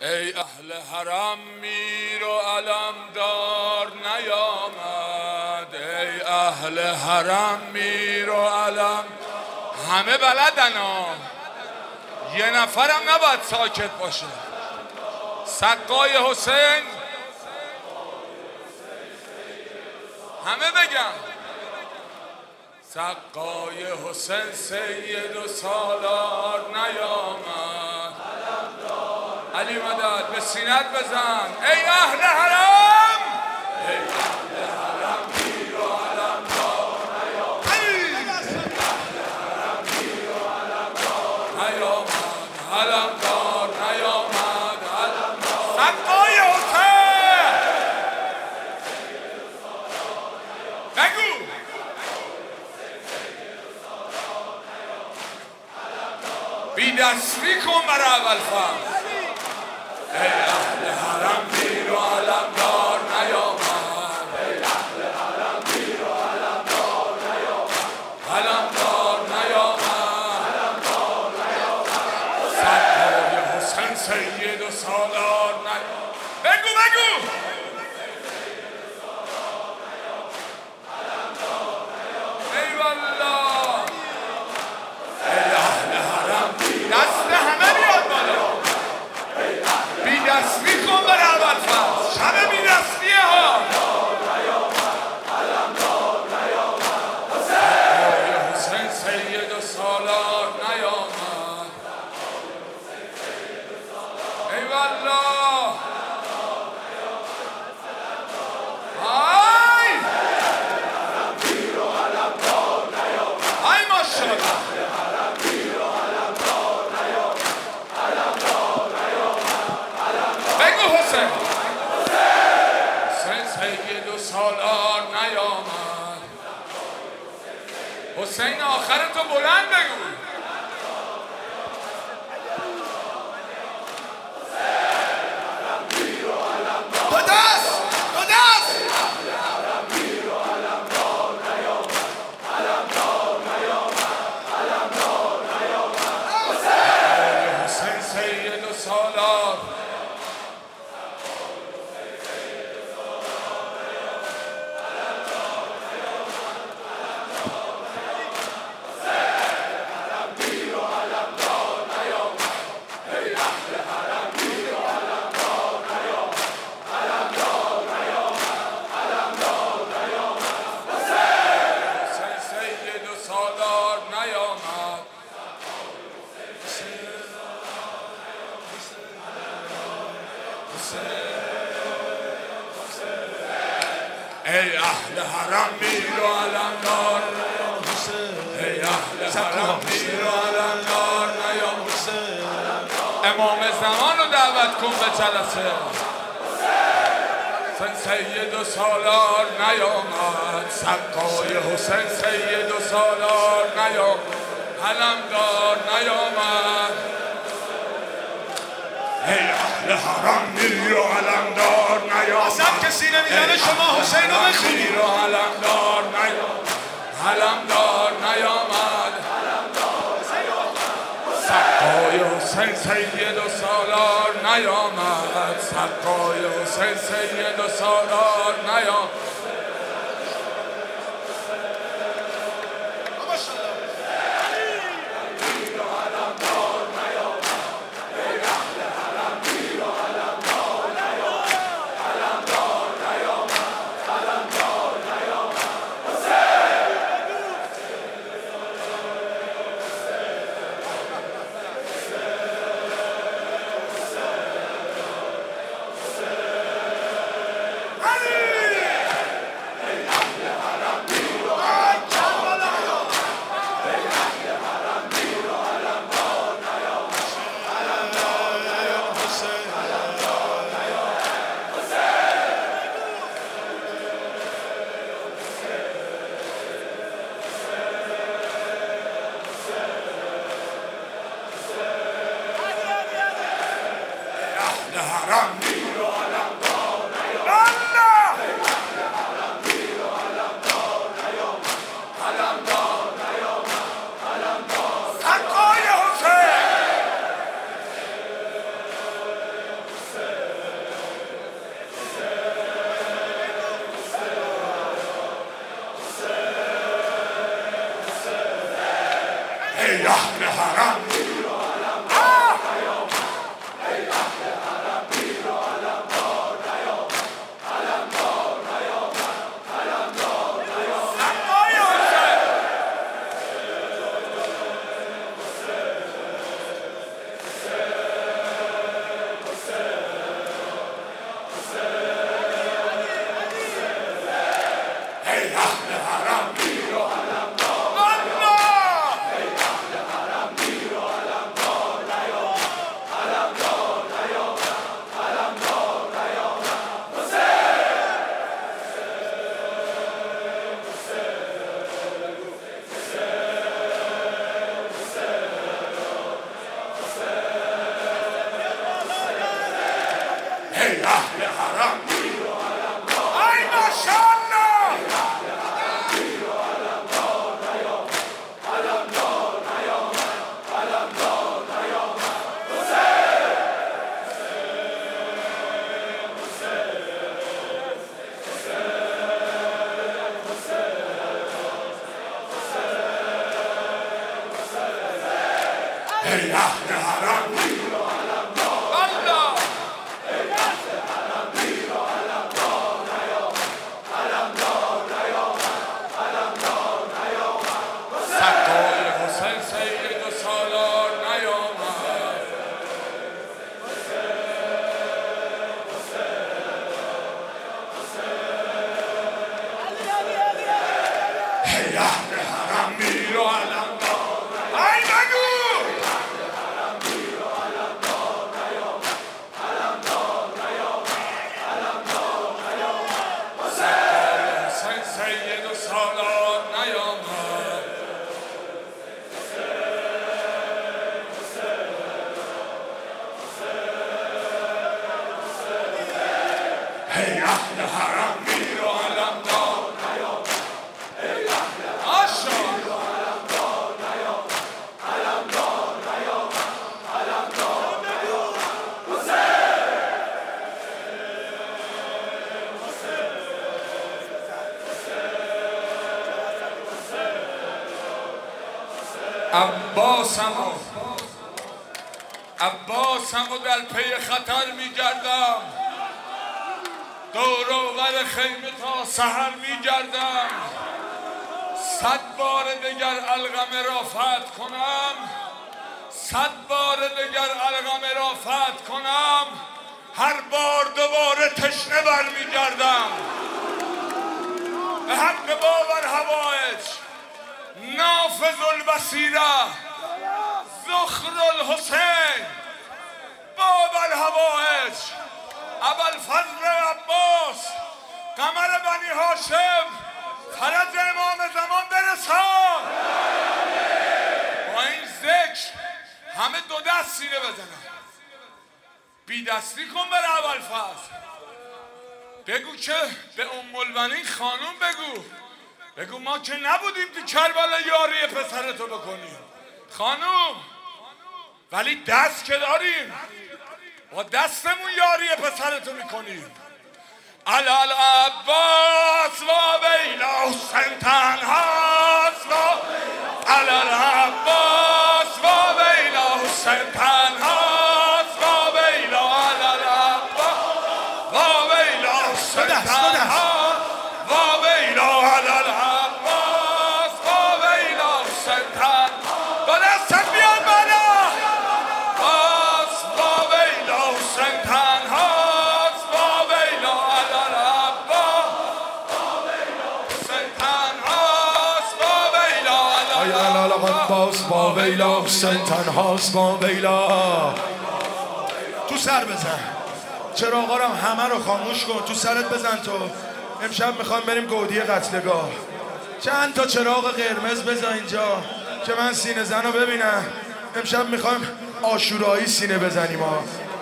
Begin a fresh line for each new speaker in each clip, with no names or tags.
ای اهل حرم میر و علمدار نیامد. ای اهل حرم میر و علم. همه بلدن ها، یه نفرم نباید ساکت باشه. سقای حسین، همه بگم سقای حسین سید و سالار نیامد. علی مدد به سینت بزن. ای اهل حرم، ای اهل حرم میر و علمدار نیامد. اهل حرم میر و علمدار نیامد. علمدار نیامد. علمدار سقای حسین بگو. بی دستی کن برای اول فصل. ای اهل حرم میر و علمدار نیامد. ای اهل حرم میر و علمدار نیامد. علمدار نیامد. علمدار نیامد. سقای حسین سید و سالار نیامد. بگو بگو. ای والله. ای اهل حرم دست همه بیاد بالا. بی دستی کن بر اول فصل. شب بی دستیه ها. سقای حسین سید و سالار نیامد. ای والله. های های ماشاءالله. بگو حسین. حسین سید و سالار نیامد. حسین آخرتو بلند بگو. دو دست دو دست. حسین سید و سالار. ای اهل حرم میر و علمدار. ای اهل حرم میر و علمدار نیامد. امام زمان رو دعوت کن به جلسه. حسین سید و سالار نیامد. سقای حسین سید و سالار نیامد. علمدار نیامد. ای اهل حرم میر و علمدار نیامد.
اصلا کسی نمیزنه شما حسین رو بخونید.
میر و علمدار نیامد. علمدار نیامد. سقای حسین سید و سالار نیامد. سقای حسین سید و سالار نیامد. حرم میر و علمدار نیامد. علمدار نیامد. سقای حسین ای اهل حرم ای ماشاءالله ای اهل حرم الله سقای حسین سید و سالار نیامد ای اهل حرم میر و علمدار ای بگو سید و سالار نیامد ای اهل حرم میر و علمدار آشا عباسمو در پی خطر میگردم دور و بر خیمه تا سحر میگردم 100 بار دگر القمه را فتح کنم 100 بار دگر القمه را فتح کنم هر بار دوباره تشنه برمیگردم به حق باور هوایج نافذ البصیره زخر الحسین باب الهوایج ابوالفضل عباس قمر بنی هاشم فرج امام زمان برسان با این ذکر همه دو دست سینه بزنن بی دستی کن بر ابوالفضل بگو که به ام البنین خانوم بگو ما که نبودیم تو کربلا یاری پسرتو بکنیم خانوم ولی دست که داریم با دستمون یاری پسرتو میکنیم علال عباس و ویلا حسین تنهاست علال عباس و ویلا حسین تنهاست و ویلا علال عباس و ویلا حسین تنهاست و ویلا علال عباس و ویلا حسین تنهاست با دستت بیان بالا
عباس با ویلا حسین تنهاست با ویلا تو سر بزن چراغا رو همه رو خاموش کن تو سرت بزن تو امشب میخوام بریم گودی قتلگاه چند تا چراغ قرمز بزن اینجا که من سینه زن رو ببینم امشب میخوایم عاشورایی سینه بزنیم با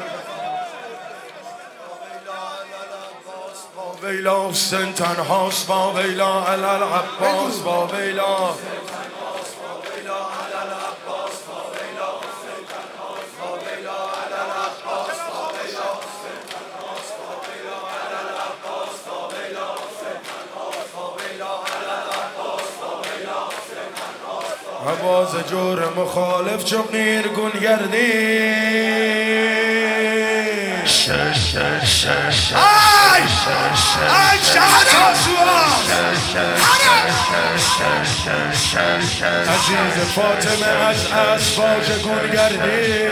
ویلا حسین تنهاست با ویلا علال عباس با ویلا آواز جور مخالف چو قیرگون گردی ای شهد عزیز فاطمه از اسباج گون گردی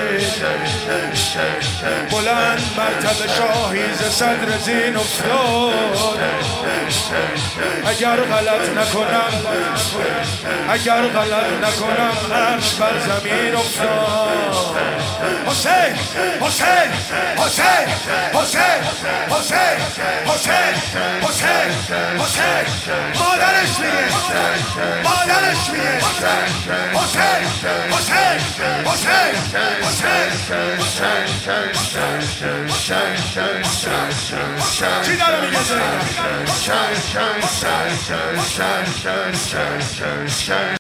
بلند مرتب شاهی ز صدر زین افتاد اگر غلط نکنم عرش بر زمین افتاد حسین حسین حسین حسین حسین حسین حسین حسین مادرش میگه مادرش میگه حسین حسین حسین حسین چی داره میگه